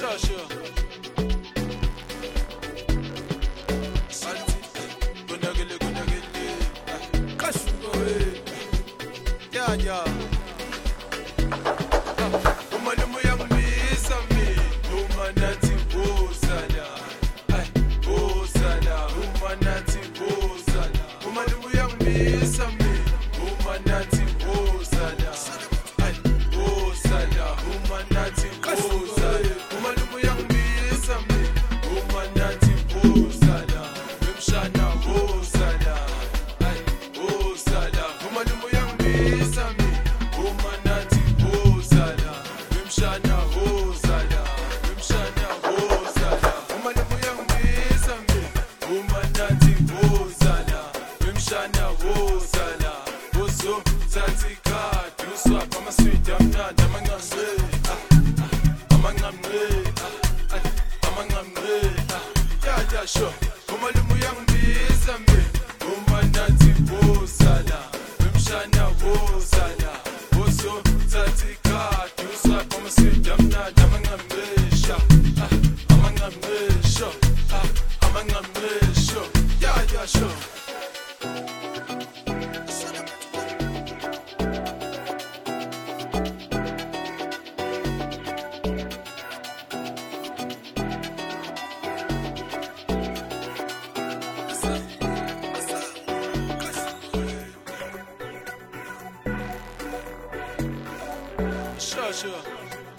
Sure. Yeah. Umalumu yangimisa mi, umanathi bosala. Bosala, umanathi bosala. Umalumu yangimisa mi, umanathi bosala. Bosala, umanathi bosala. Umalumu yangimisa mi, umanathi bosala. Bemshana bosala. Bosala, umalumu yangimisa mi, umanathi bosala. Bemshana bosala. Bemshana bosala. Umalumu yangimisa mi, umanathi bosala. Bemshana bosala. Boso tsathi kade uswapha amaswidi amnandi amangamle. Amangamle. Amangamle. Yeah, sure. Umalumu yangimisa mi, umanathi bosala. Bemshana bosala. Boso tsathi kade uswapha amaswidi amnandi amangamle. Amangamle. Amangamle. Yeah, sure. Sure.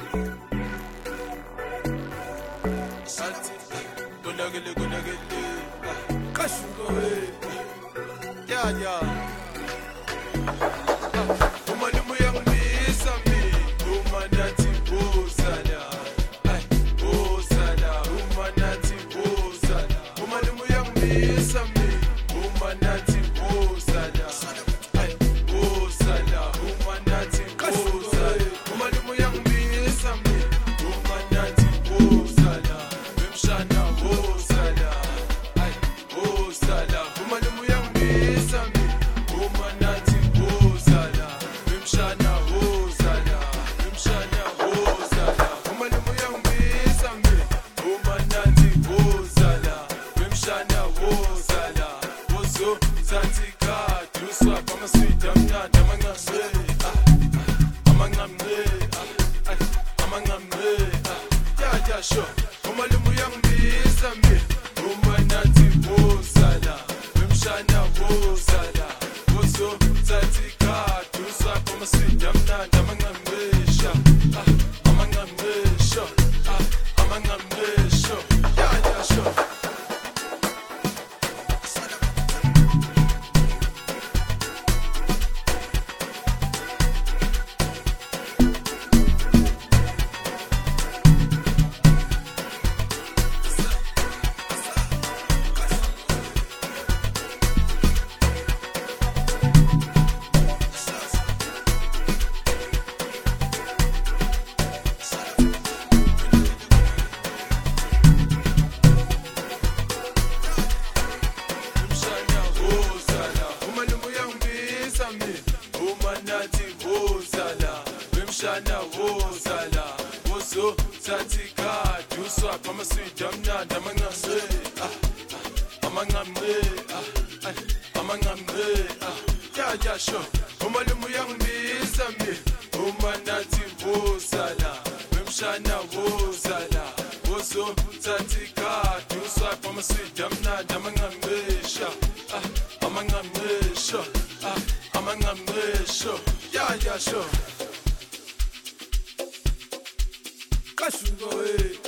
Salty, gunagili. Kashungo, yeah. Umalumu yangimisa mi, umanathi bosala. Bosala, umanathi bosala. Umalumu yangimisa mi, umanathi bosala. Bosala, umanathi bosala. Umalumu yangimisa mi, umanathi bosala. Bemshana bosala. Bosala, umalumu yangimisa mi, umanathi bosala. Bemshana bosala. Bemshana bosala. Umalumu yangimisa mi, umanathi bosala. Bemshana bosala. Boso tsathi kade uswapha amaswidi amnandi amangamle. Amangamle. Yeah, sure. Umalumu yangimisa mi, umanathi bosala. Bemshana bosala. Boso tsathi kade uswapha amaswidi amnandi amangamle. Amangamle. Yeah, sure. Bemshana bosala. Umalumu yangimisa mi, umanathi bosala. Bemshana bosala. Boso tsathi kade uswapha amaswidi amnandi amangamle. Amangamle. Yeah, sure. Umalumu yangimisa mi, umanathi bosala. Bemshana bosala. Boso tsathi kade uswapha amaswidi amnandi amangamle. Amangamle. Yeah, sure. Kashungo,